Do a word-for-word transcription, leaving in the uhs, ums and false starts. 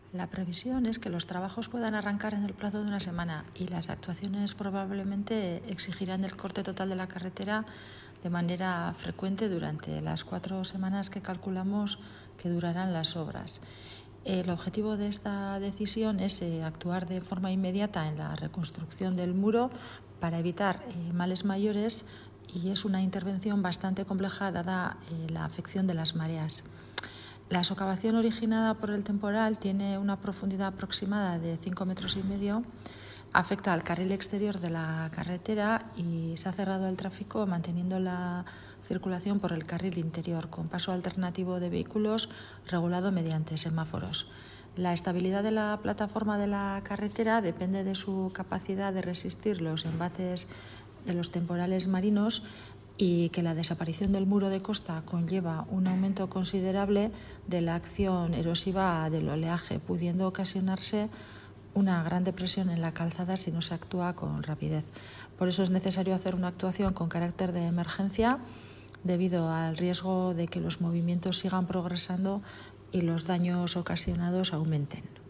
La previsión es que los trabajos puedan arrancar en el plazo de una semana y las actuaciones probablemente exigirán el corte total de la carretera de manera frecuente durante las cuatro semanas que calculamos que durarán las obras. El objetivo de esta decisión es eh, actuar de forma inmediata en la reconstrucción del muro para evitar eh, males mayores, y es una intervención bastante compleja dada eh, la afección de las mareas. La socavación originada por el temporal tiene una profundidad aproximada de cinco metros y medio, afecta al carril exterior de la carretera y se ha cerrado el tráfico manteniendo la circulación por el carril interior con paso alternativo de vehículos regulado mediante semáforos. La estabilidad de la plataforma de la carretera depende de su capacidad de resistir los embates de los temporales marinos y que la desaparición del muro de costa conlleva un aumento considerable de la acción erosiva del oleaje, pudiendo ocasionarse una gran depresión en la calzada si no se actúa con rapidez. Por eso es necesario hacer una actuación con carácter de emergencia debido al riesgo de que los movimientos sigan progresando y los daños ocasionados aumenten.